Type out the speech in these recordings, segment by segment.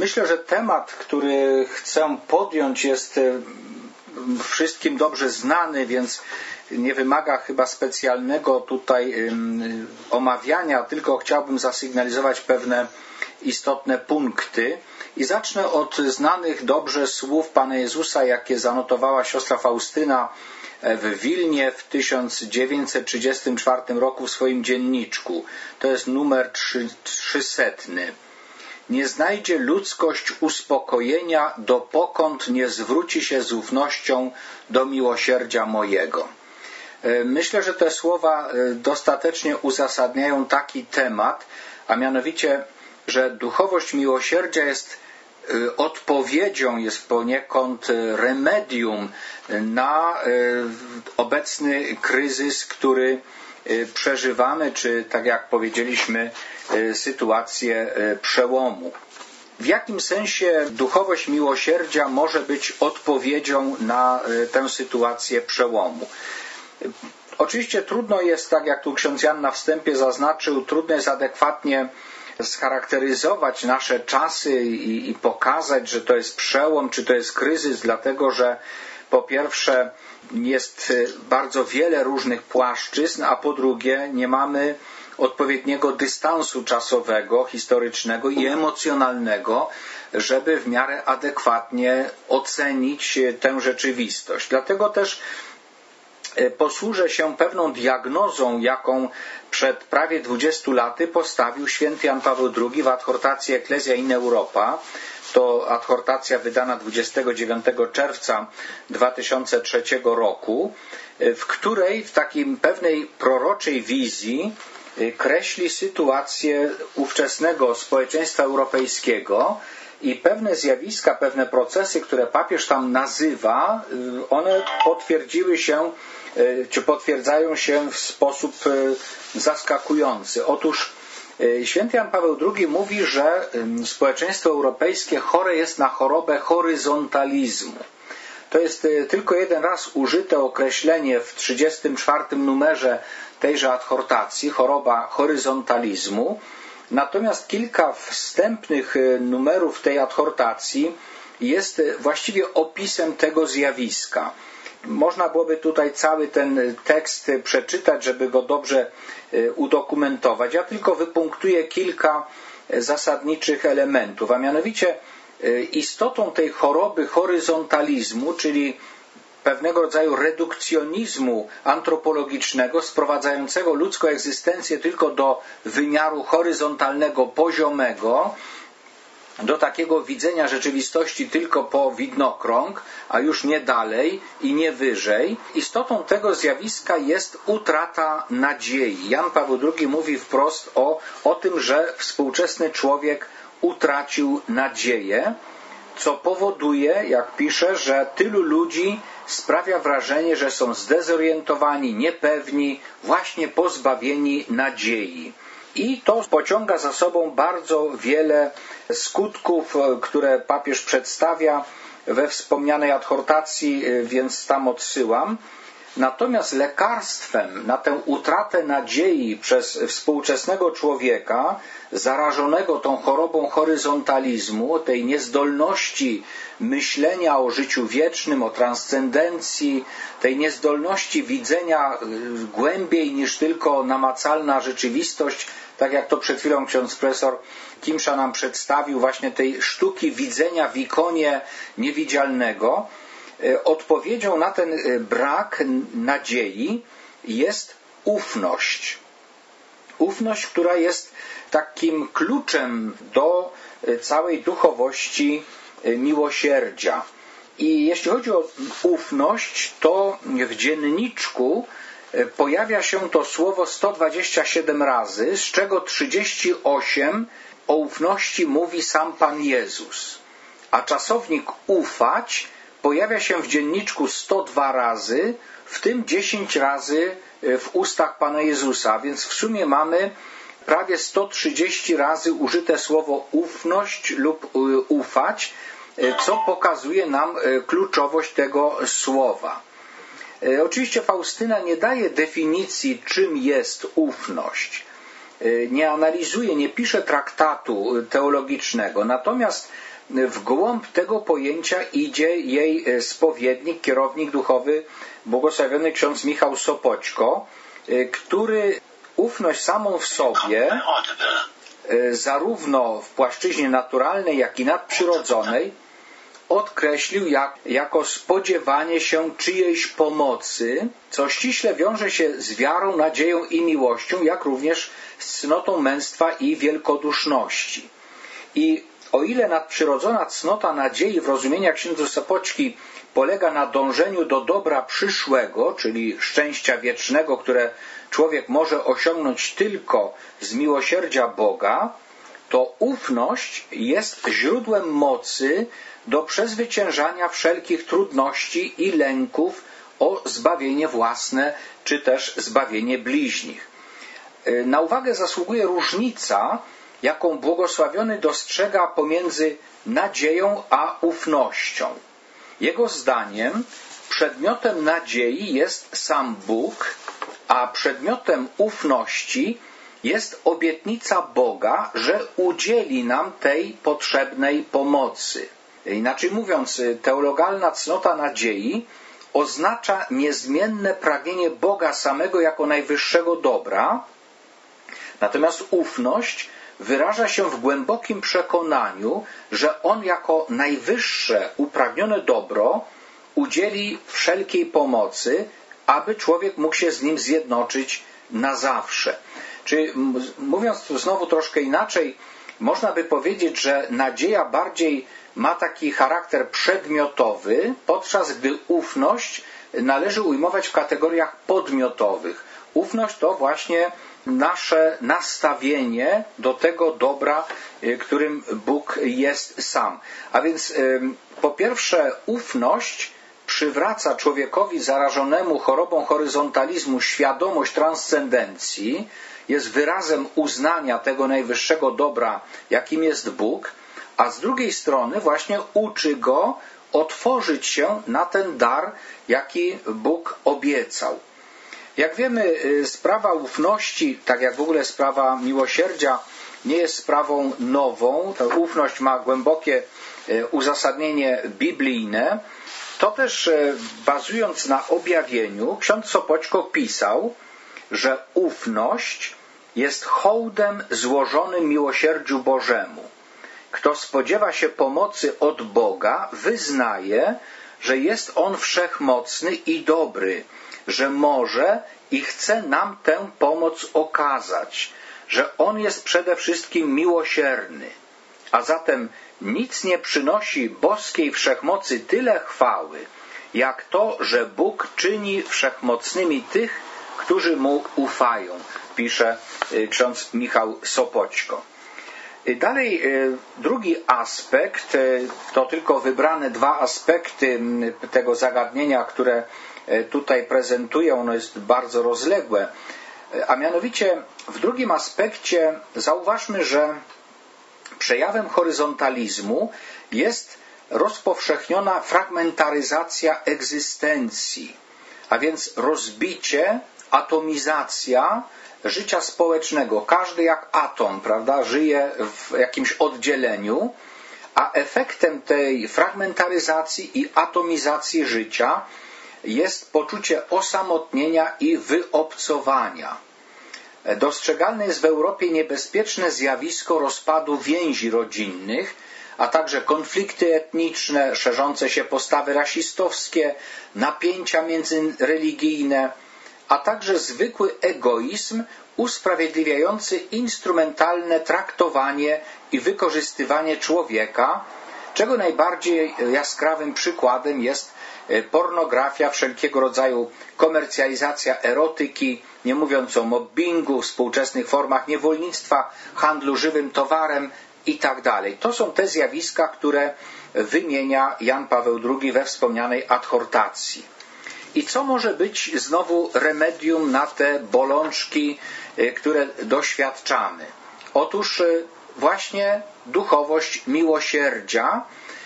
Myślę, że temat, który chcę podjąć, jest wszystkim dobrze znany, więc nie wymaga chyba specjalnego tutaj omawiania, tylko chciałbym zasygnalizować pewne istotne punkty. I zacznę od znanych dobrze słów Pana Jezusa, jakie zanotowała siostra Faustyna w Wilnie w 1934 roku w swoim dzienniczku. To jest numer 300. Nie znajdzie ludzkość uspokojenia, dopokąd nie zwróci się z ufnością do miłosierdzia mojego. Myślę, że te słowa dostatecznie uzasadniają taki temat, a mianowicie, że duchowość miłosierdzia jest odpowiedzią, jest poniekąd remedium na obecny kryzys, który przeżywamy, czy tak jak powiedzieliśmy, sytuację przełomu. W jakim sensie duchowość miłosierdzia może być odpowiedzią na tę sytuację przełomu? Oczywiście trudno jest, tak jak tu ksiądz Jan na wstępie zaznaczył, trudno jest adekwatnie scharakteryzować nasze czasy i pokazać, że to jest przełom, czy to jest kryzys, dlatego że po pierwsze jest bardzo wiele różnych płaszczyzn, a po drugie nie mamy odpowiedniego dystansu czasowego, historycznego i emocjonalnego, żeby w miarę adekwatnie ocenić tę rzeczywistość. Dlatego też posłużę się pewną diagnozą, jaką przed prawie 20 laty postawił święty Jan Paweł II w adhortacji Ecclesia in Europa. To adhortacja wydana 29 czerwca 2003 roku, w której w takiej pewnej proroczej wizji kreśli sytuację ówczesnego społeczeństwa europejskiego i pewne zjawiska, pewne procesy, które papież tam nazywa, one potwierdziły się, czy potwierdzają się w sposób zaskakujący. Otóż święty Jan Paweł II mówi, że społeczeństwo europejskie chore jest na chorobę horyzontalizmu. To jest tylko jeden raz użyte określenie w 34 numerze tejże adhortacji, choroba horyzontalizmu. Natomiast kilka wstępnych numerów tej adhortacji jest właściwie opisem tego zjawiska. Można byłoby tutaj cały ten tekst przeczytać, żeby go dobrze udokumentować. Ja tylko wypunktuję kilka zasadniczych elementów, a mianowicie istotą tej choroby horyzontalizmu, czyli pewnego rodzaju redukcjonizmu antropologicznego sprowadzającego ludzką egzystencję tylko do wymiaru horyzontalnego, poziomego, do takiego widzenia rzeczywistości tylko po widnokrąg, a już nie dalej i nie wyżej. Istotą tego zjawiska jest utrata nadziei. Jan Paweł II mówi wprost o tym, że współczesny człowiek utracił nadzieję, co powoduje, jak pisze, że tylu ludzi sprawia wrażenie, że są zdezorientowani, niepewni, właśnie pozbawieni nadziei. I to pociąga za sobą bardzo wiele skutków, które papież przedstawia we wspomnianej adhortacji, więc tam odsyłam. Natomiast lekarstwem na tę utratę nadziei przez współczesnego człowieka, zarażonego tą chorobą horyzontalizmu, tej niezdolności myślenia o życiu wiecznym, o transcendencji, tej niezdolności widzenia głębiej niż tylko namacalna rzeczywistość, tak jak to przed chwilą ksiądz profesor Kimsza nam przedstawił, właśnie tej sztuki widzenia w ikonie niewidzialnego, odpowiedzią na ten brak nadziei jest ufność. Ufność, która jest takim kluczem do całej duchowości miłosierdzia. I jeśli chodzi o ufność, to w dzienniczku pojawia się to słowo 127 razy, z czego 38 o ufności mówi sam Pan Jezus. A czasownik ufać pojawia się w dzienniczku 102 razy, w tym 10 razy w ustach Pana Jezusa, więc w sumie mamy prawie 130 razy użyte słowo ufność lub ufać, co pokazuje nam kluczowość tego słowa. Oczywiście Faustyna nie daje definicji, czym jest ufność. nie analizuje, nie pisze traktatu teologicznego. Natomiast w głąb tego pojęcia idzie jej spowiednik, kierownik duchowy, błogosławiony ksiądz Michał Sopoćko, który ufność samą w sobie, zarówno w płaszczyźnie naturalnej, jak i nadprzyrodzonej, odkreślił jako spodziewanie się czyjejś pomocy, co ściśle wiąże się z wiarą, nadzieją i miłością, jak również z cnotą męstwa i wielkoduszności. I o ile nadprzyrodzona cnota nadziei w rozumieniach księdza Sopoćki polega na dążeniu do dobra przyszłego, czyli szczęścia wiecznego, które człowiek może osiągnąć tylko z miłosierdzia Boga, to ufność jest źródłem mocy do przezwyciężania wszelkich trudności i lęków o zbawienie własne, czy też zbawienie bliźnich. Na uwagę zasługuje różnica, jaką błogosławiony dostrzega pomiędzy nadzieją a ufnością. Jego zdaniem przedmiotem nadziei jest sam Bóg, a przedmiotem ufności jest obietnica Boga, że udzieli nam tej potrzebnej pomocy. Inaczej mówiąc, teologalna cnota nadziei oznacza niezmienne pragnienie Boga samego jako najwyższego dobra, natomiast ufność wyraża się w głębokim przekonaniu, że On jako najwyższe upragnione dobro udzieli wszelkiej pomocy, aby człowiek mógł się z Nim zjednoczyć na zawsze. Czyli mówiąc tu znowu troszkę inaczej, można by powiedzieć, że nadzieja bardziej ma taki charakter przedmiotowy, podczas gdy ufność należy ujmować w kategoriach podmiotowych. Ufność to właśnie nasze nastawienie do tego dobra, którym Bóg jest sam. A więc po pierwsze ufność przywraca człowiekowi zarażonemu chorobą horyzontalizmu świadomość transcendencji, jest wyrazem uznania tego najwyższego dobra, jakim jest Bóg, a z drugiej strony właśnie uczy go otworzyć się na ten dar, jaki Bóg obiecał. Jak wiemy, sprawa ufności, tak jak w ogóle sprawa miłosierdzia, nie jest sprawą nową. Ta ufność ma głębokie uzasadnienie biblijne. To też bazując na objawieniu, ksiądz Sopoćko pisał, że ufność jest hołdem złożonym miłosierdziu Bożemu. Kto spodziewa się pomocy od Boga, wyznaje, że jest On wszechmocny i dobry, że może i chce nam tę pomoc okazać, że On jest przede wszystkim miłosierny. A zatem nic nie przynosi boskiej wszechmocy tyle chwały, jak to, że Bóg czyni wszechmocnymi tych, którzy Mu ufają, pisze ksiądz Michał Sopoćko. Dalej drugi aspekt, to tylko wybrane dwa aspekty tego zagadnienia, które tutaj prezentuję, ono jest bardzo rozległe, a mianowicie w drugim aspekcie zauważmy, że przejawem horyzontalizmu jest rozpowszechniona fragmentaryzacja egzystencji, a więc rozbicie, atomizacja życia społecznego. Każdy jak atom, prawda, żyje w jakimś oddzieleniu, a efektem tej fragmentaryzacji i atomizacji życia jest poczucie osamotnienia i wyobcowania. Dostrzegalne jest w Europie niebezpieczne zjawisko rozpadu więzi rodzinnych, a także konflikty etniczne, szerzące się postawy rasistowskie, napięcia międzyreligijne, a także zwykły egoizm usprawiedliwiający instrumentalne traktowanie i wykorzystywanie człowieka, czego najbardziej jaskrawym przykładem jest pornografia, wszelkiego rodzaju komercjalizacja erotyki, nie mówiąc o mobbingu, współczesnych formach niewolnictwa, handlu żywym towarem itd. To są te zjawiska, które wymienia Jan Paweł II we wspomnianej adhortacji. I co może być znowu remedium na te bolączki, które doświadczamy? Otóż właśnie duchowość miłosierdzia,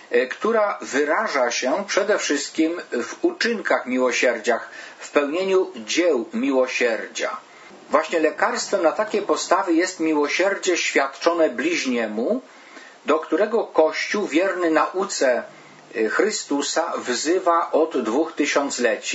która wyraża się przede wszystkim w uczynkach miłosierdzia, w pełnieniu dzieł miłosierdzia. Właśnie lekarstwem na takie postawy jest miłosierdzie świadczone bliźniemu, do którego Kościół wierny nauce Chrystusa wzywa od 2000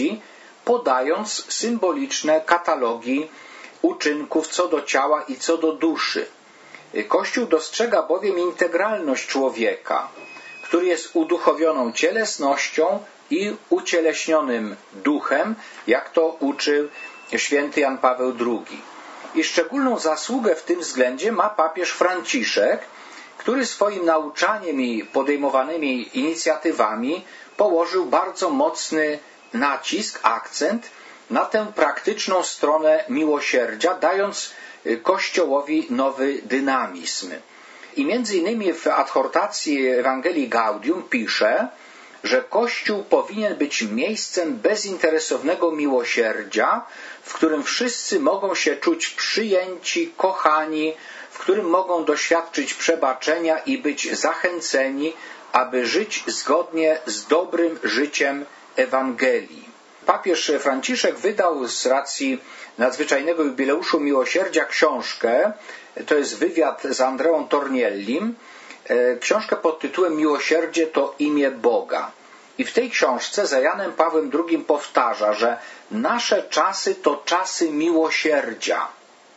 podając symboliczne katalogi uczynków co do ciała i co do duszy. Kościół dostrzega bowiem integralność człowieka, który jest uduchowioną cielesnością i ucieleśnionym duchem, jak to uczy święty Jan Paweł II. I szczególną zasługę w tym względzie ma papież Franciszek, który swoim nauczaniem i podejmowanymi inicjatywami położył bardzo mocny nacisk, akcent na tę praktyczną stronę miłosierdzia, dając Kościołowi nowy dynamizm. I między innymi w adhortacji Ewangelii Gaudium pisze, że Kościół powinien być miejscem bezinteresownego miłosierdzia, w którym wszyscy mogą się czuć przyjęci, kochani, w którym mogą doświadczyć przebaczenia i być zachęceni, aby żyć zgodnie z dobrym życiem Ewangelii. Papież Franciszek wydał z racji nadzwyczajnego jubileuszu miłosierdzia książkę, to jest wywiad z Andreą Torniellim, książkę pod tytułem Miłosierdzie to imię Boga. I w tej książce za Janem Pawłem II powtarza, że nasze czasy to czasy miłosierdzia.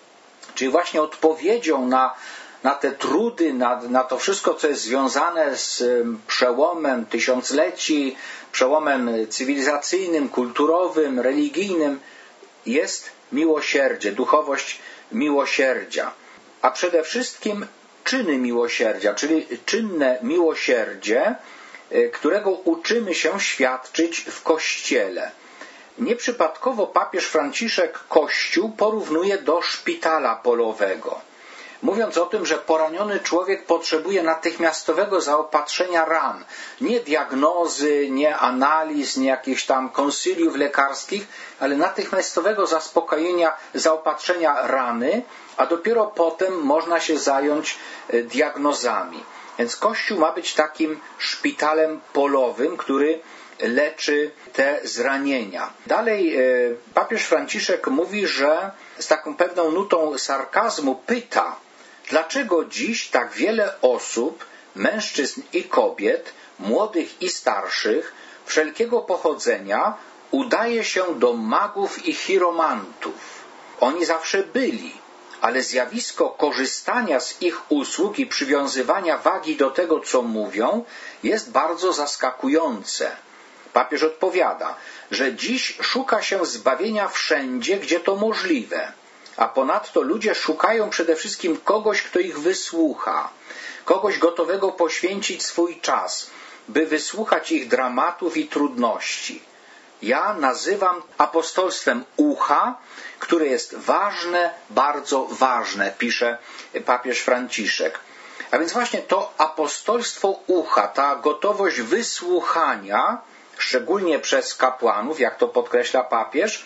Czyli właśnie odpowiedzią na te trudy, na to wszystko, co jest związane z przełomem tysiącleci, przełomem cywilizacyjnym, kulturowym, religijnym, jest miłosierdzie, duchowość miłosierdzia. A przede wszystkim czyny miłosierdzia, czyli czynne miłosierdzie, którego uczymy się świadczyć w Kościele. Nieprzypadkowo papież Franciszek Kościół porównuje do szpitala polowego, mówiąc o tym, że poraniony człowiek potrzebuje natychmiastowego zaopatrzenia ran, nie diagnozy, nie analiz, nie jakichś tam konsyliów lekarskich, ale natychmiastowego zaspokojenia, zaopatrzenia rany, a dopiero potem można się zająć diagnozami. Więc Kościół ma być takim szpitalem polowym, który leczy te zranienia. Dalej papież Franciszek mówi, że z taką pewną nutą sarkazmu pyta, dlaczego dziś tak wiele osób, mężczyzn i kobiet, młodych i starszych, wszelkiego pochodzenia, udaje się do magów i chiromantów. Oni zawsze byli, ale zjawisko korzystania z ich usług i przywiązywania wagi do tego, co mówią, jest bardzo zaskakujące. Papież odpowiada, że dziś szuka się zbawienia wszędzie, gdzie to możliwe, a ponadto ludzie szukają przede wszystkim kogoś, kto ich wysłucha, kogoś gotowego poświęcić swój czas, by wysłuchać ich dramatów i trudności. Ja nazywam apostolstwem ucha, które jest ważne, bardzo ważne, pisze papież Franciszek. A więc właśnie to apostolstwo ucha, ta gotowość wysłuchania, szczególnie przez kapłanów, jak to podkreśla papież,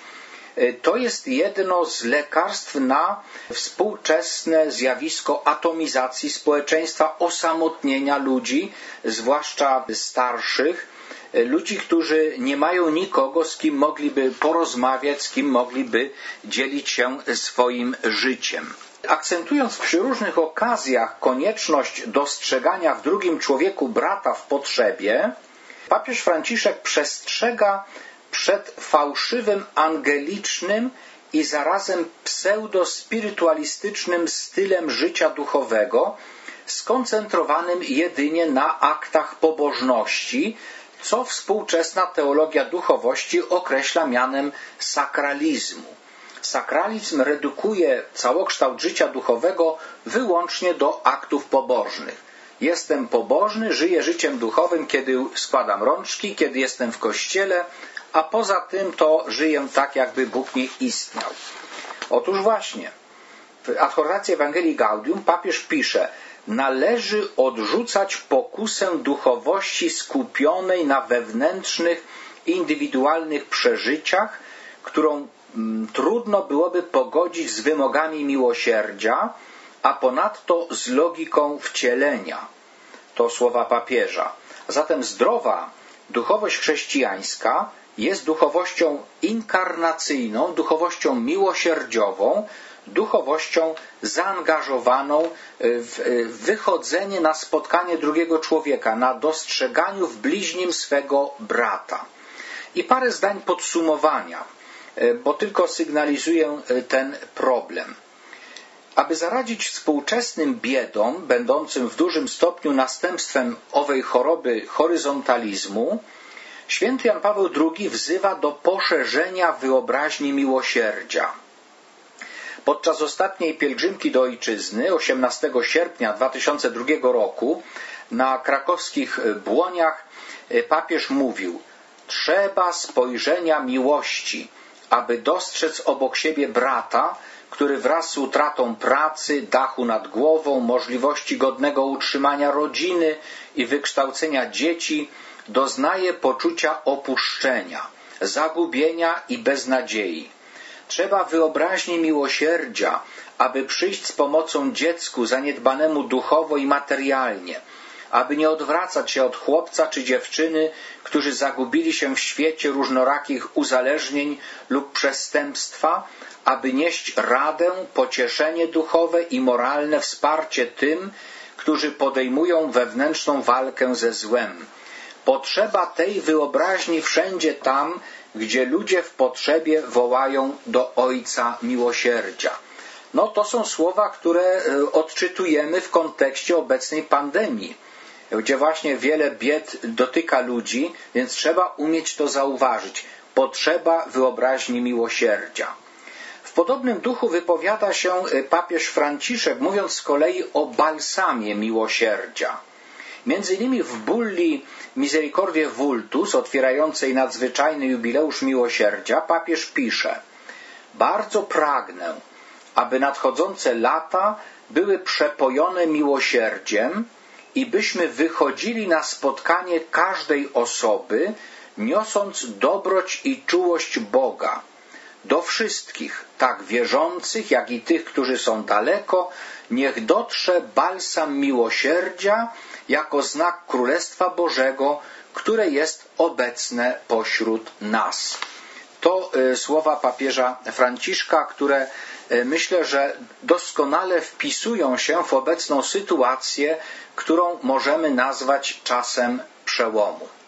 to jest jedno z lekarstw na współczesne zjawisko atomizacji społeczeństwa, osamotnienia ludzi, zwłaszcza starszych, ludzi, którzy nie mają nikogo, z kim mogliby porozmawiać, z kim mogliby dzielić się swoim życiem. Akcentując przy różnych okazjach konieczność dostrzegania w drugim człowieku brata w potrzebie, papież Franciszek przestrzega przed fałszywym, angelicznym i zarazem pseudospirytualistycznym stylem życia duchowego, skoncentrowanym jedynie na aktach pobożności, co współczesna teologia duchowości określa mianem sakralizmu. Sakralizm redukuje całokształt życia duchowego wyłącznie do aktów pobożnych. Jestem pobożny, żyję życiem duchowym, kiedy składam rączki, kiedy jestem w kościele, a poza tym to żyję tak, jakby Bóg nie istniał. Otóż właśnie, w adhortacji Ewangelii Gaudium papież pisze, należy odrzucać pokusę duchowości skupionej na wewnętrznych, indywidualnych przeżyciach, którą trudno byłoby pogodzić z wymogami miłosierdzia, a ponadto z logiką wcielenia. To słowa papieża. Zatem zdrowa duchowość chrześcijańska jest duchowością inkarnacyjną, duchowością miłosierdziową, duchowością zaangażowaną w wychodzenie na spotkanie drugiego człowieka, na dostrzeganiu w bliźnim swego brata. I parę zdań podsumowania, bo tylko sygnalizuję ten problem. Aby zaradzić współczesnym biedom, będącym w dużym stopniu następstwem owej choroby horyzontalizmu, święty Jan Paweł II wzywa do poszerzenia wyobraźni miłosierdzia. Podczas ostatniej pielgrzymki do Ojczyzny 18 sierpnia 2002 roku na krakowskich Błoniach papież mówił: trzeba spojrzenia miłości, aby dostrzec obok siebie brata, który wraz z utratą pracy, dachu nad głową, możliwości godnego utrzymania rodziny i wykształcenia dzieci doznaje poczucia opuszczenia, zagubienia i beznadziei. Trzeba wyobraźni miłosierdzia, aby przyjść z pomocą dziecku zaniedbanemu duchowo i materialnie, aby nie odwracać się od chłopca czy dziewczyny, którzy zagubili się w świecie różnorakich uzależnień lub przestępstwa, aby nieść radę, pocieszenie duchowe i moralne wsparcie tym, którzy podejmują wewnętrzną walkę ze złem. Potrzeba tej wyobraźni wszędzie tam, gdzie ludzie w potrzebie wołają do Ojca Miłosierdzia. No to są słowa, które odczytujemy w kontekście obecnej pandemii, gdzie właśnie wiele bied dotyka ludzi, więc trzeba umieć to zauważyć. Potrzeba wyobraźni miłosierdzia. W podobnym duchu wypowiada się papież Franciszek, mówiąc z kolei o balsamie miłosierdzia. Między innymi w bulli Misericordiae Vultus, otwierającej nadzwyczajny jubileusz miłosierdzia, papież pisze: bardzo pragnę, aby nadchodzące lata były przepojone miłosierdziem i byśmy wychodzili na spotkanie każdej osoby, niosąc dobroć i czułość Boga do wszystkich, tak wierzących, jak i tych, którzy są daleko. Niech dotrze balsam miłosierdzia jako znak Królestwa Bożego, które jest obecne pośród nas. To słowa papieża Franciszka, które myślę, że doskonale wpisują się w obecną sytuację, którą możemy nazwać czasem przełomu.